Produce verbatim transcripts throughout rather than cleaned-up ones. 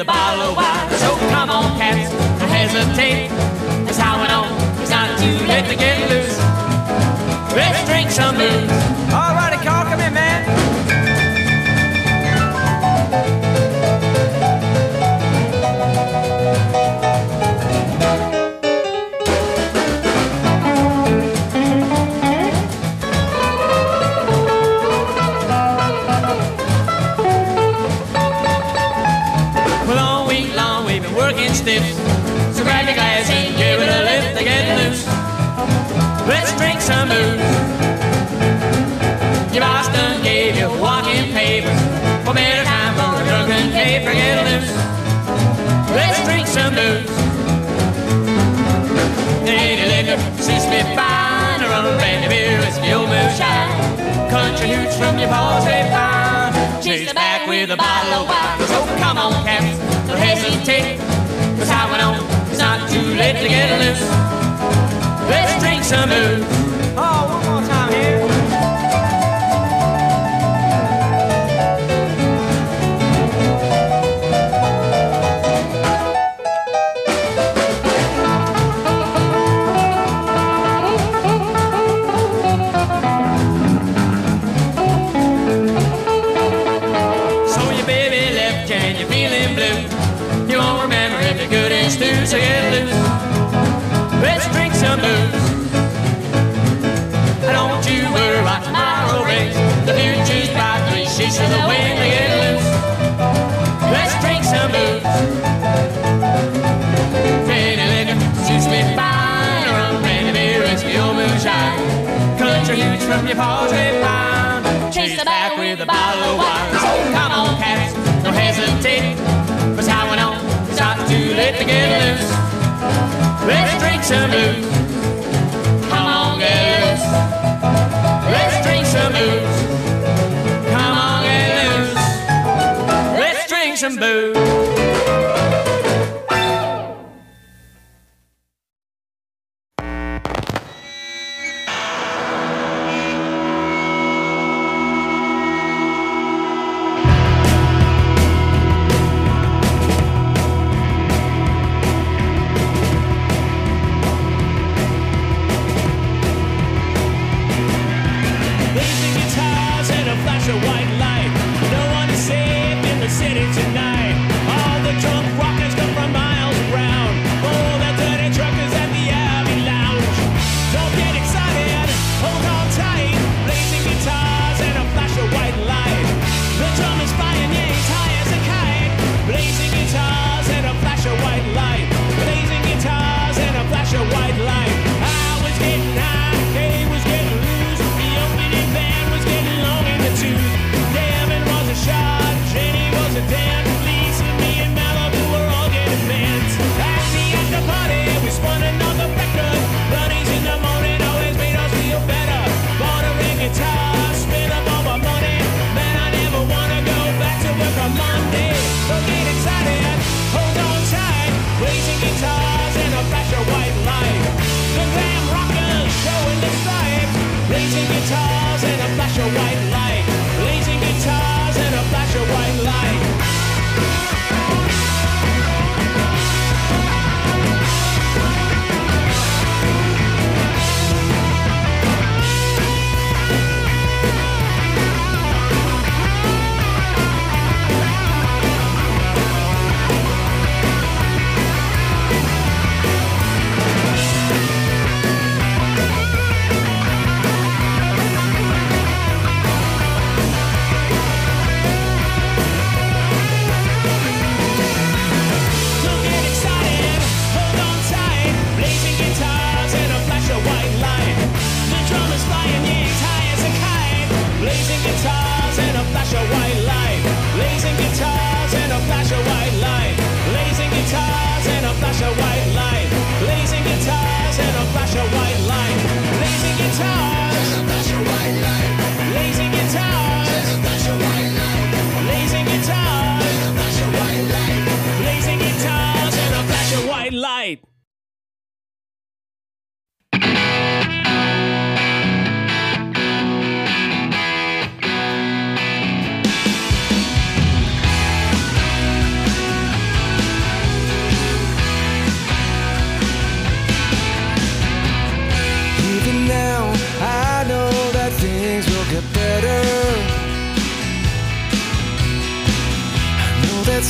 a bottle of wine. So come on, cats, don't hesitate. It's how it on. It's not too late to get loose. Let's drink some booze. All righty, Carl, come in, man. Stiff. So grab your glass and give it a lift to get loose. Let's drink some booze. Your boss done gave you walking papers. For better time for a drunken paper, get loose. Let's drink some booze. Any liquor suits me fine. A rum, brandy, beer, whiskey, old moonshine. Country hoots from your paws, they fine. Chase it back with a bottle of wine. So come on, cats, don't hesitate. It's how it on. It's not too late to get loose. Let's drink some booze. Oh, one more time here. So your baby left you and you're feeling blue. You won't remember if you're good and stew, so get loose. Let's drink some booze. Don't you worry about tomorrow brings. The future's bright, three sheets of the wind to get loose. Let's drink some booze. Pretty liquor suits me fine. Rum, brandy, beer, whiskey, old moonshine. Country hoots from your paws, they fine. Chase it back with a bottle of wine. So come on, cats, don't hesitate. It's how it on. It's not too late to get loose. Let's drink some booze. Come on, get loose. Let's drink some booze. Come on, get loose. Let's drink some booze. Flash of white light. No one is safe in the city tonight.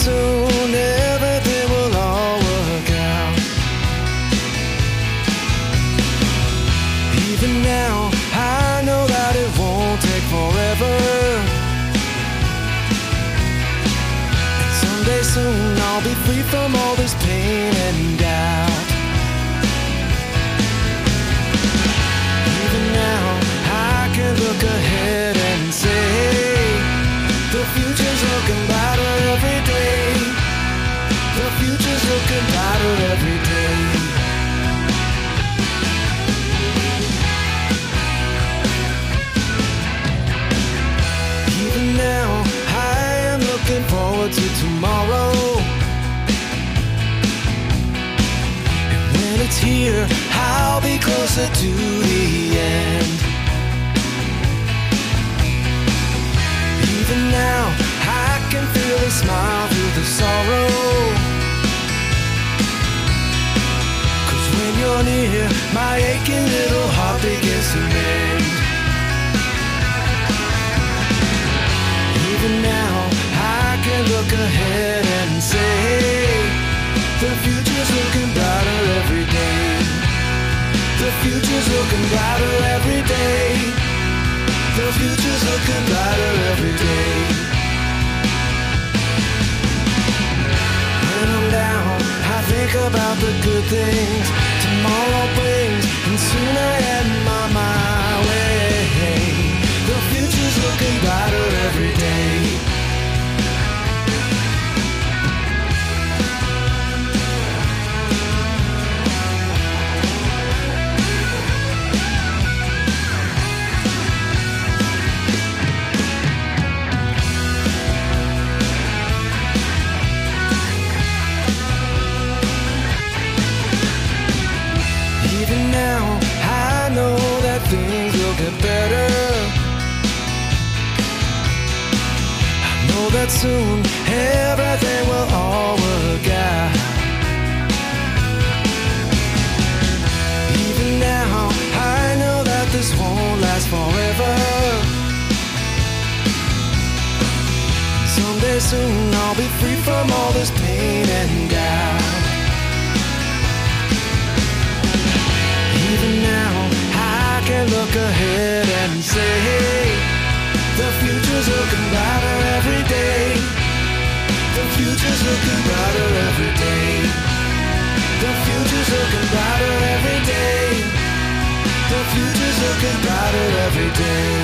soon everything will all work out. Even now, I know that it won't take forever. And someday soon I'll be free from all this pain and doubt. Even now, I can look ahead and say the future's looking brighter every day. The future's looking brighter every day. Even now, I am looking forward to tomorrow. And when it's here, I'll be closer to the end. Even now, I can feel a smile through the sorrow. 'Cause when you're near, my aching little heart begins to mend. Even now, I can look ahead and say the future's looking brighter every day. The future's looking brighter every day. The future's looking brighter every day. When I'm down, I think about the good things tomorrow brings, and soon I am on my way. The future's looking brighter every day. Even now, I know that things will get better. I know that soon everything will all work out. Even now, I know that this won't last forever. Someday soon I'll be free from all this pain and doubt. Even now, I can look ahead and say the future's looking brighter every day. The future's looking brighter every day. The future's looking brighter every day. The future's looking brighter every day.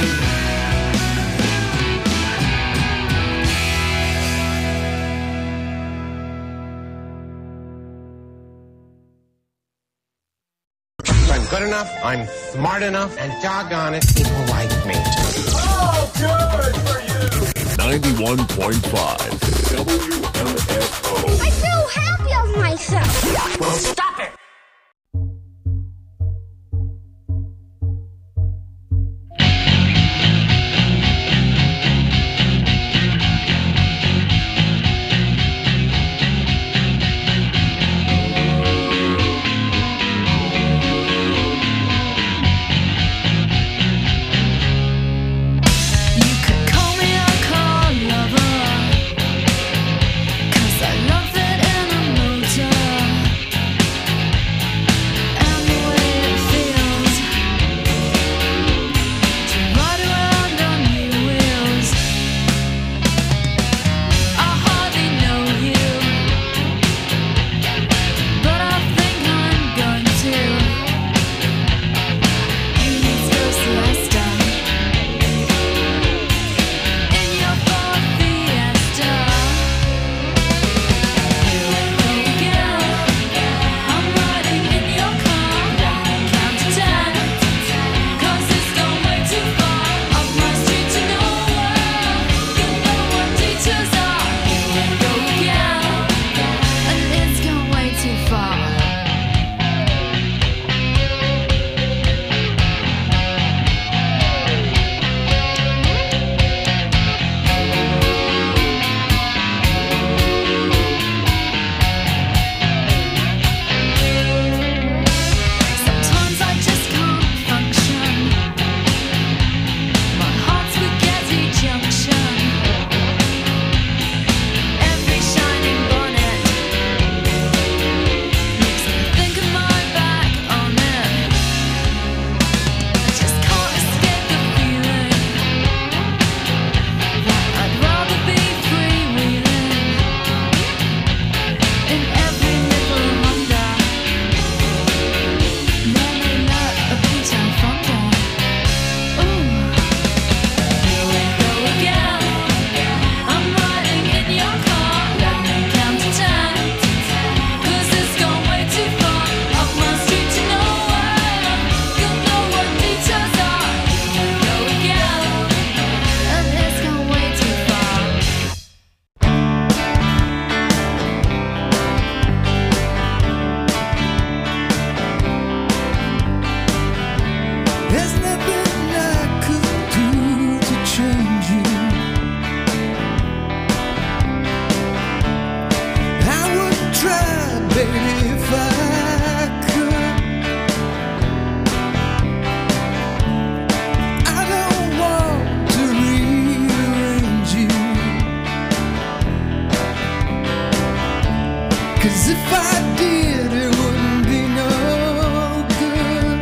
I'm good enough, I'm smart enough, and doggone it, people like me. Oh, good for you! ninety-one point five W M F O. I feel happy of myself. Well, stop it! Cause I love it in a motor. baby, if I could. I don't want to rearrange you, 'cause if I did, it wouldn't be no good.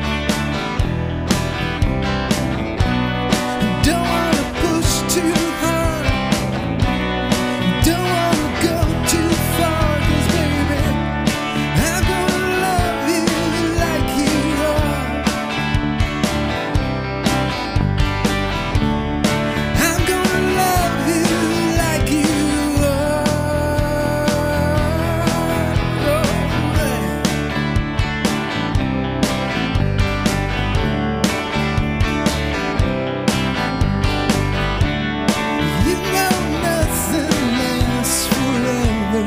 Don't wanna push too hard, don't wanna go too far, 'cause baby, I'm gonna love you like you are. I'm gonna love you like you are. Oh, yeah. You know nothing lasts forever.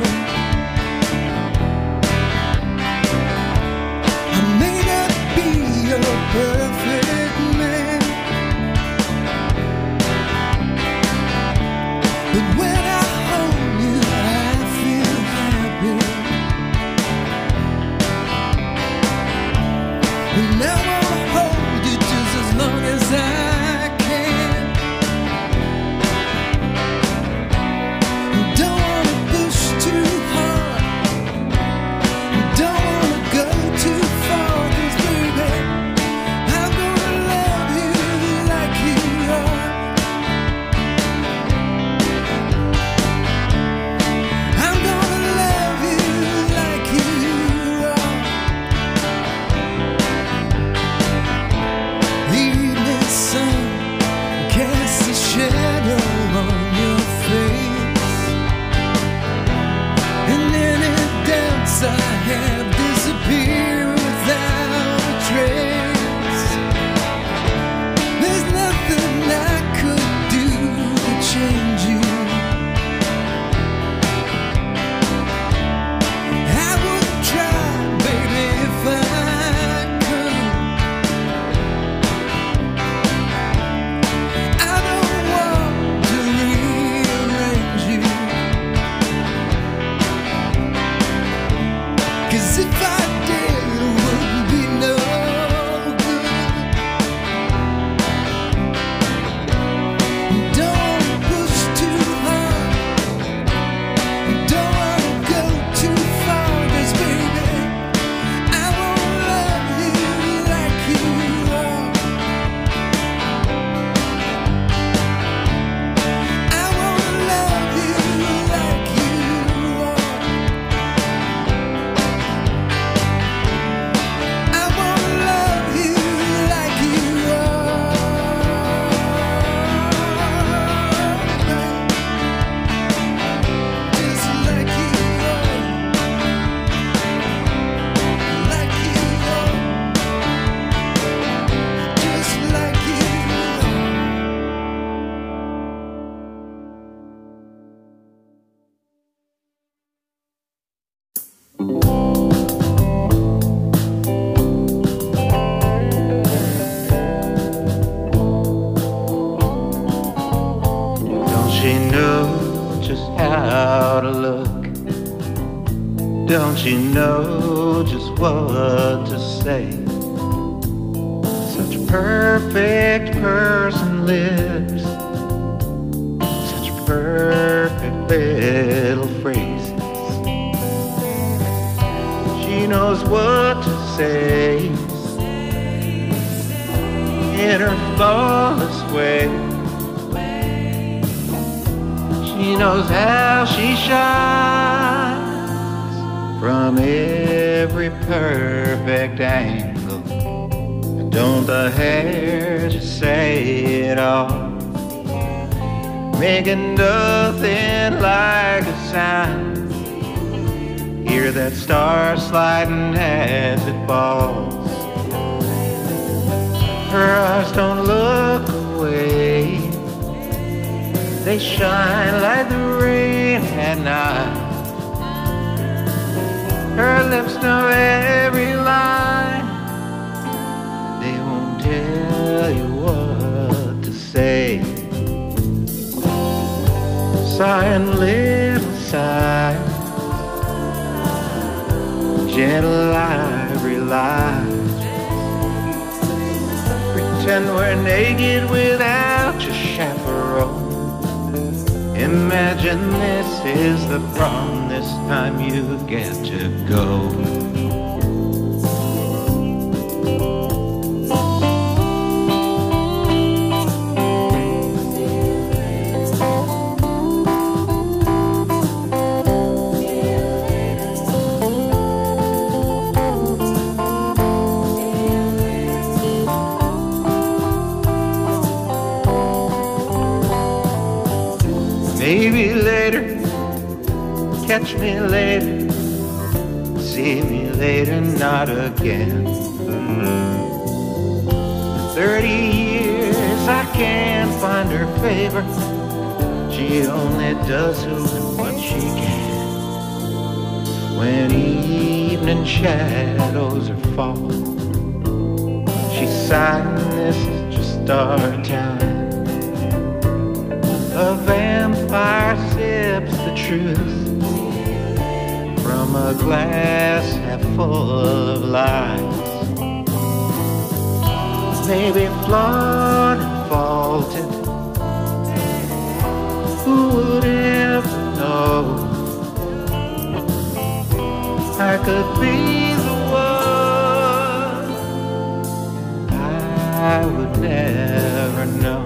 I may not be your perfect man, but when I hold you, I feel happy. And I wanna hold you just as long as I can. Don't wanna push too hard, don't wanna go too far, 'cause baby, I'm gonna love you like you are. I'm gonna love you like you are. The evening sun casts a shadow on your face, and any doubts I have disappear without a trace. There's nothing I could do to change you. I would try, baby, if I could. I don't want to rearrange you, 'cause if I did, it wouldn't be no good. Don't push too hard, don't wanna go too far, 'cause baby, I wanna love you like you are. I wanna love you like you are. I wanna love you like you are. Just like you are. Like you are. Just like you are. Don't she know just how to look? Don't you know just what to say? Such perfect person lips, such perfect little phrases. She knows what to say in her flawless way. She knows how she shines from every perfect angle. And don't the hair just say it all, making nothing like a sound. Hear that star sliding as it falls. Her eyes don't look away, they shine like the rain at night. Her lips know every line, they won't tell you what to say. Sighing little sigh, gentle I realize. Pretend we're naked without your chaperone. Imagine this is the prom, this time you get to go. Maybe later, catch me later, see me later, not again. Thirty years I can't find her favor. She only does who and what she can. When evening shadows are falling, she's sighing, this is just our time. A vampire sips the truth from a glass half full of lies. Maybe flawed and faulted, who would ever know? I could be the one I would never know.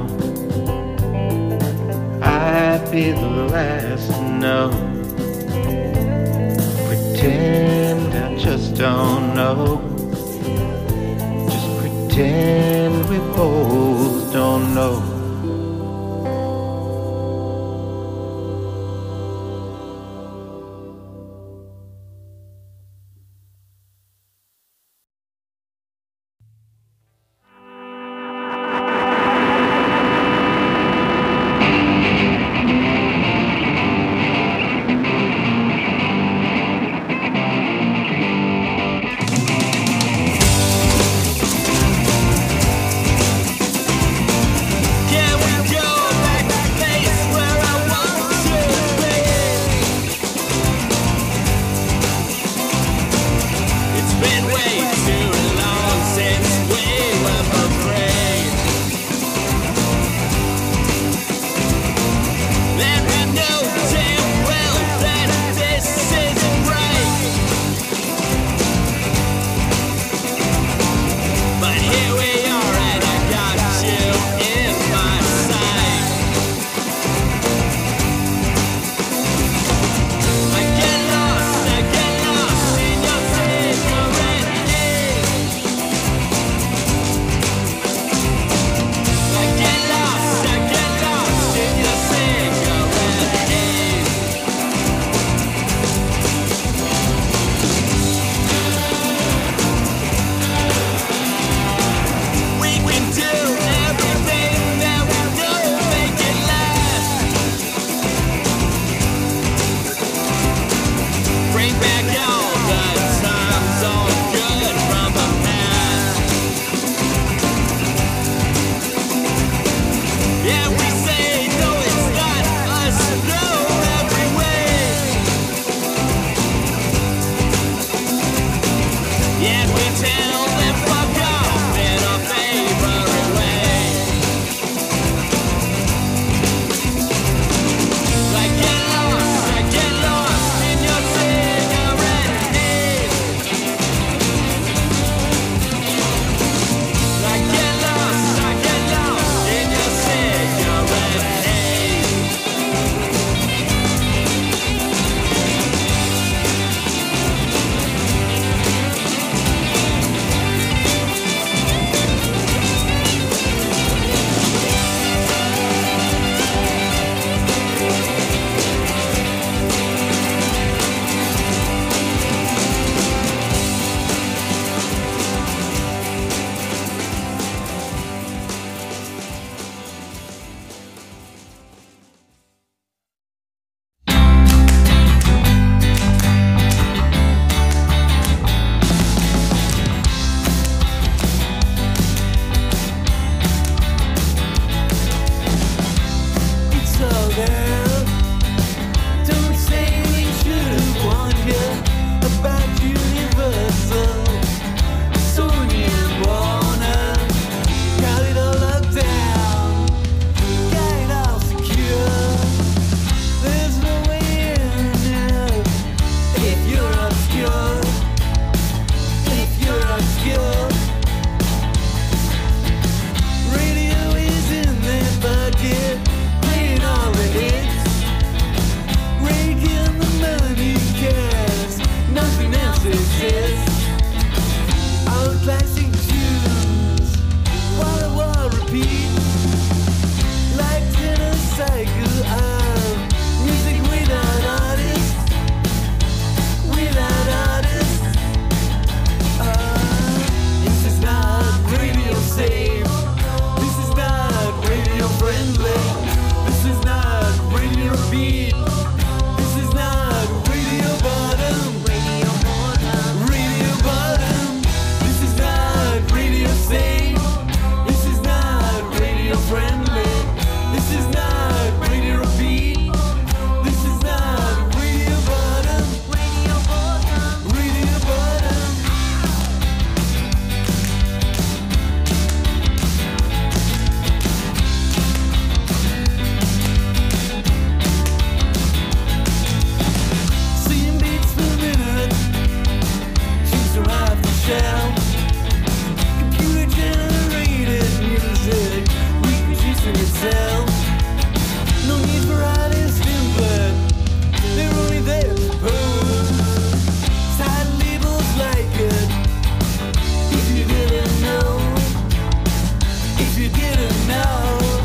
I'd be the last to know. Pretend I just don't know. Just pretend we both don't know. exist. Our classic tunes, while the world repeats, like tenor cycle of music without artists, without artists. Uh, this is not radio safe. This is not radio friendly. This is not radio beat. This is not radio bottom. Radio bottom. Radio bottom. This is not radio safe. This is not radio friendly. This is not radio beat. This is not radio bottom. Radio bottom. Radio bottom. Seeing beats per minute, seems to have the shell. Computer generated music, reproducing itself. No need for artist input, they're only there to pose. Side labels like it, if you didn't know, if you didn't know.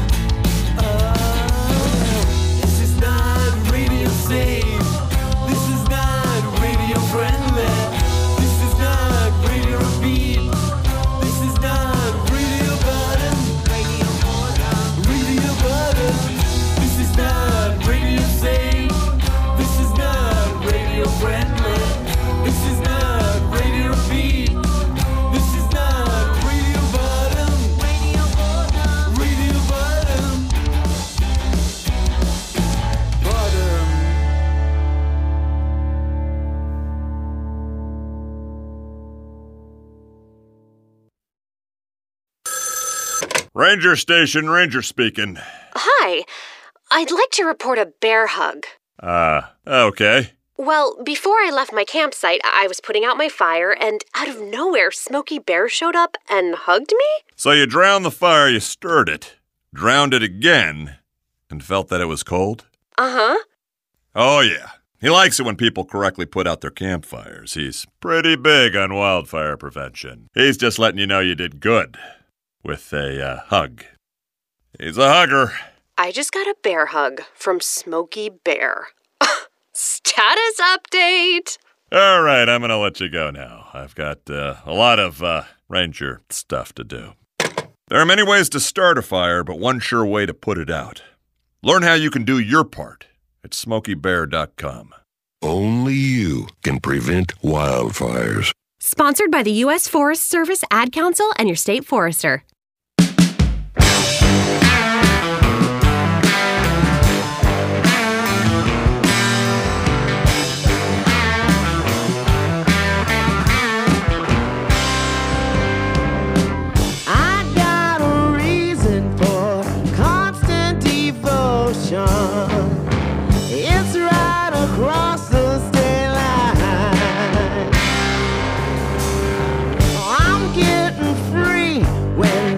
Oh, this is not radio safe. This is not radio friendly. This is not radio beat. This is not radio bottom. Radio bottom. Radio bottom. This is not radio safe. This is not radio friendly. This is not radio beat. This is not radio bottom. Radio bottom. Radio bottom. Bottom. Ranger Station, Ranger speaking. Hi. I'd like to report a bear hug. Uh, okay. Well, before I left my campsite, I was putting out my fire, and out of nowhere, Smokey Bear showed up and hugged me? So you drowned the fire, you stirred it, drowned it again, and felt that it was cold? Uh-huh. Oh, yeah. He likes it when people correctly put out their campfires. He's pretty big on wildfire prevention. He's just letting you know you did good with a uh, hug. He's a hugger. I just got a bear hug from Smokey Bear. Status update! All right, I'm going to let you go now. I've got uh, a lot of uh, ranger stuff to do. There are many ways to start a fire, but one sure way to put it out. Learn how you can do your part at smokey bear dot com. Only you can prevent wildfires. Sponsored by the U S Forest Service, Ad Council, and your state forester. I got a reason for constant devotion. It's right across the state line. I'm getting free when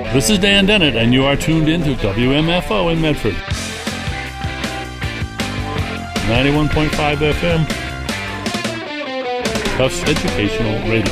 This is Dan Dennett, and you are tuned in to W M F O in Medford. ninety-one point five F M. Tufts Educational Radio.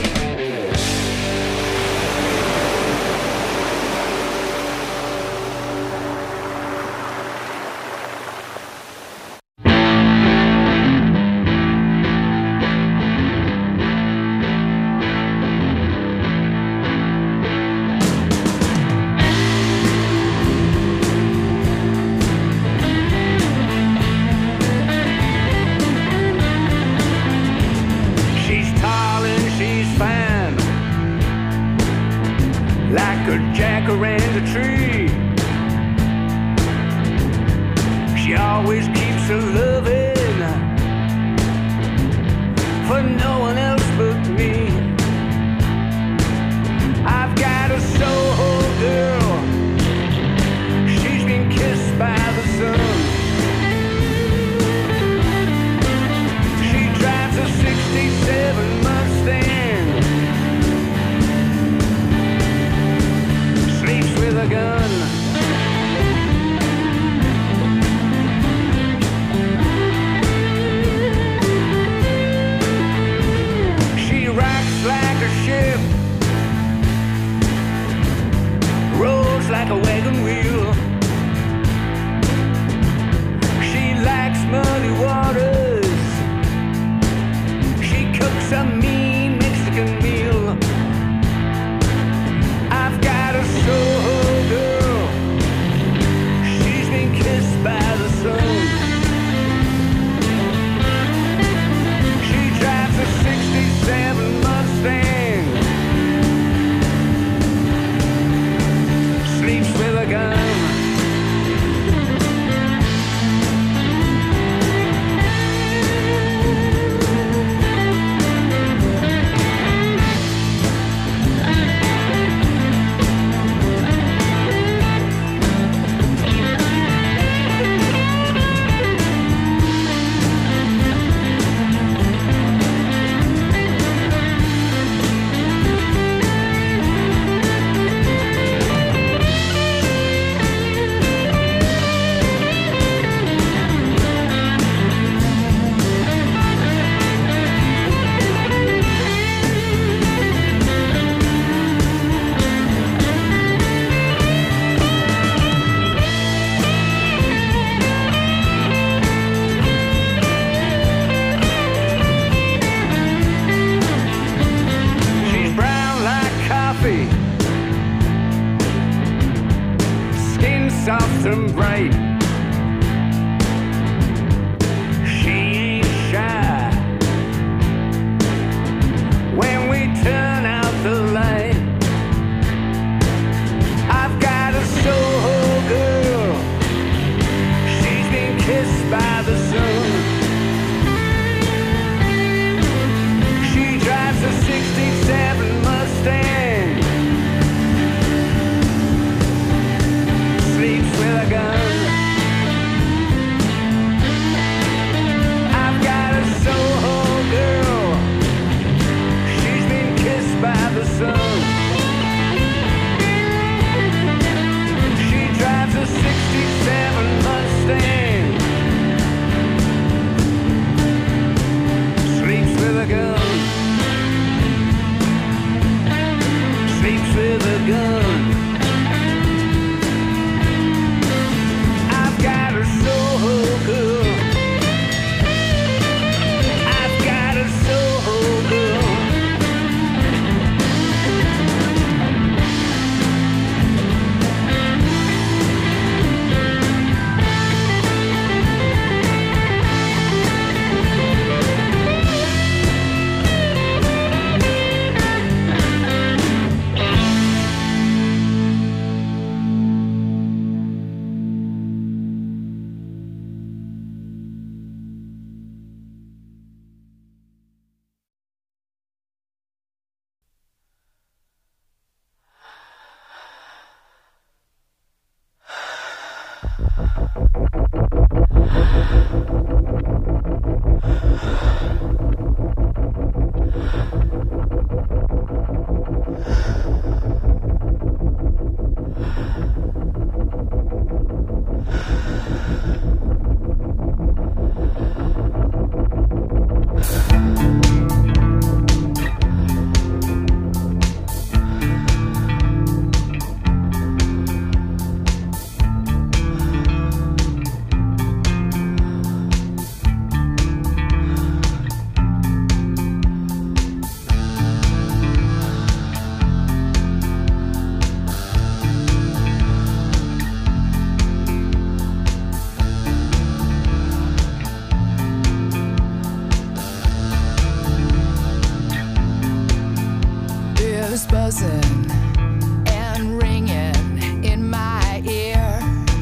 is buzzing and ringing in my ear,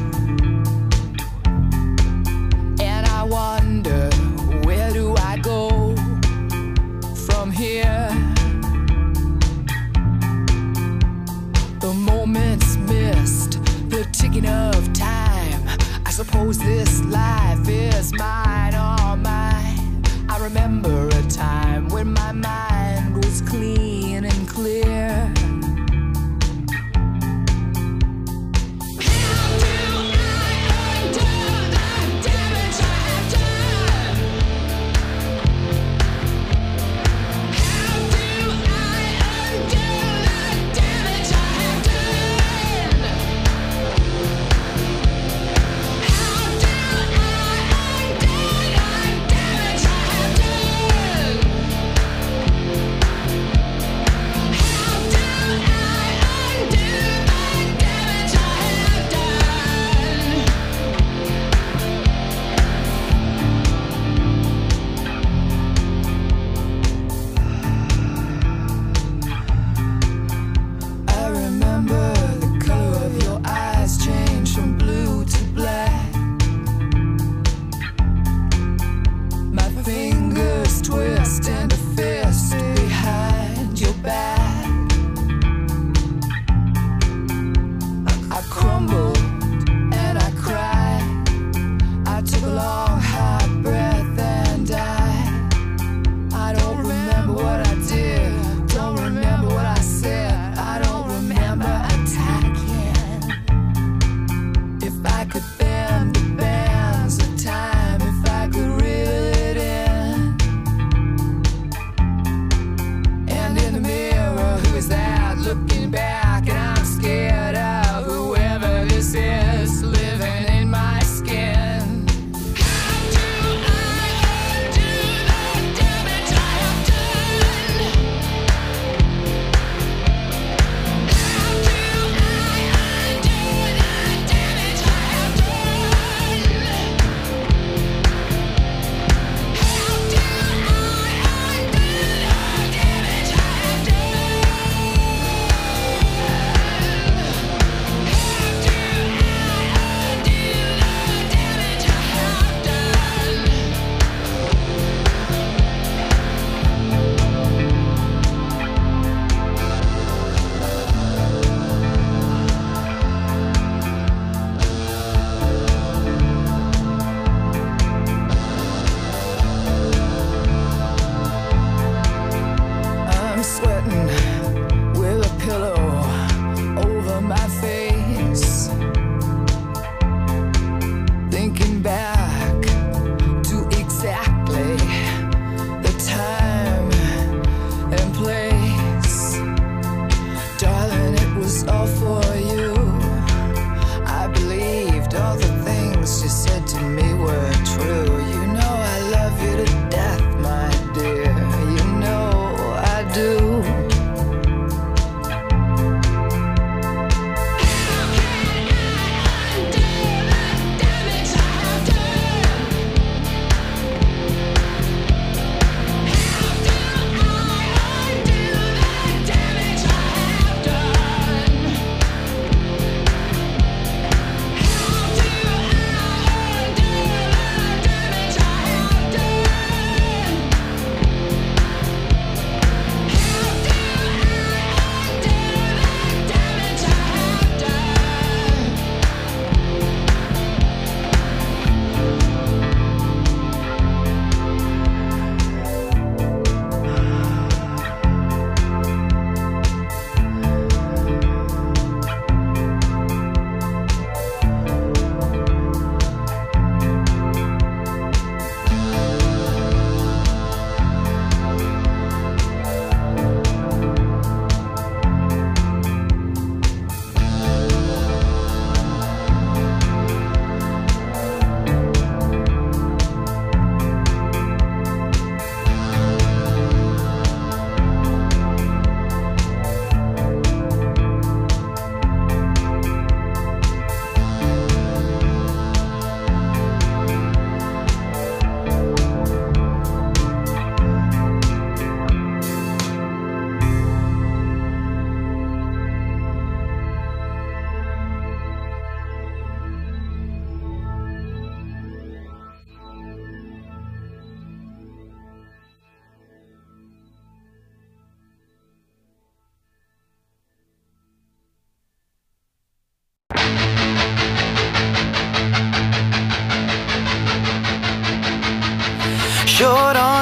and I wonder, where do I go from here? The moments missed, the ticking of time. I suppose this life is mine, all mine. I remember a time when my mind was clean and clear.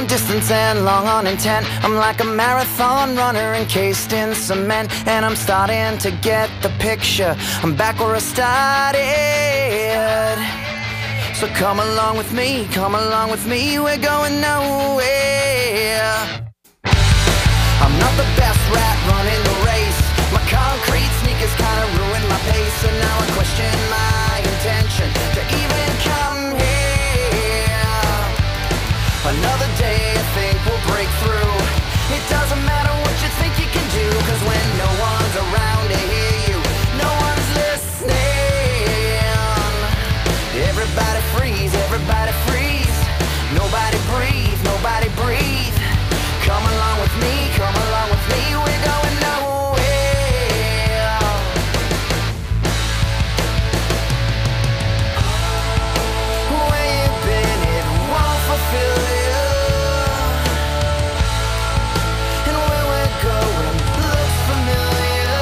on distance and long on intent. I'm like a marathon runner encased in cement, and I'm starting to get the picture. I'm back where I started. So come along with me, come along with me, we're going nowhere. I'm not the best rat running the race. My concrete sneakers kinda ruined my pace, and now I question my intention to even come here. Another day I think we'll break through. It doesn't matter what you think you can do, cause when no one's around to hear you, no one's listening. Everybody freeze, everybody freeze. Nobody breathe, nobody breathe. Come along with me, come along with me, we're going nowhere. Where you been, it won't fulfill you. And where we're going looks familiar.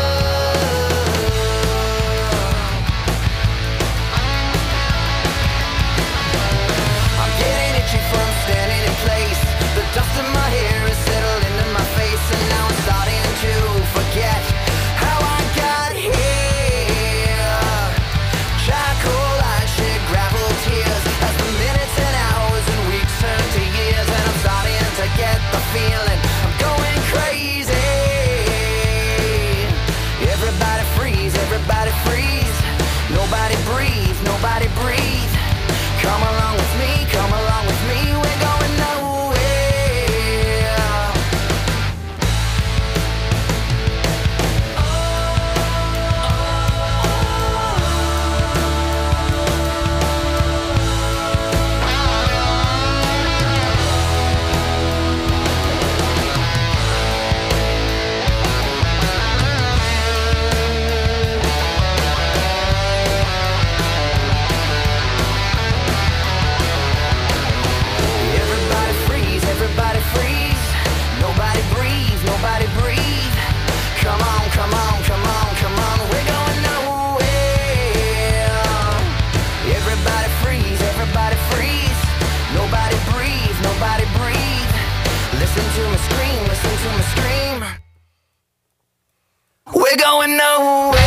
I'm getting itchy from standing in place. The dust in my hair is settled into my face, and now I'm starting to forget how I got here. Charcoal, I shed gravel tears as the minutes and hours and weeks turn to years, and I'm starting to get the feeling I'm going crazy. Everybody freeze, everybody freeze. Nobody breathe, nobody breathe. Come along with me, come along with me, we're going nowhere. Everybody freeze, everybody freeze. Nobody breathe, nobody breathe. Come on, come on, come on, come on, we're going nowhere. Everybody freeze, everybody freeze. Nobody breathe, nobody breathe. Listen to me scream, listen to me scream. We're going nowhere.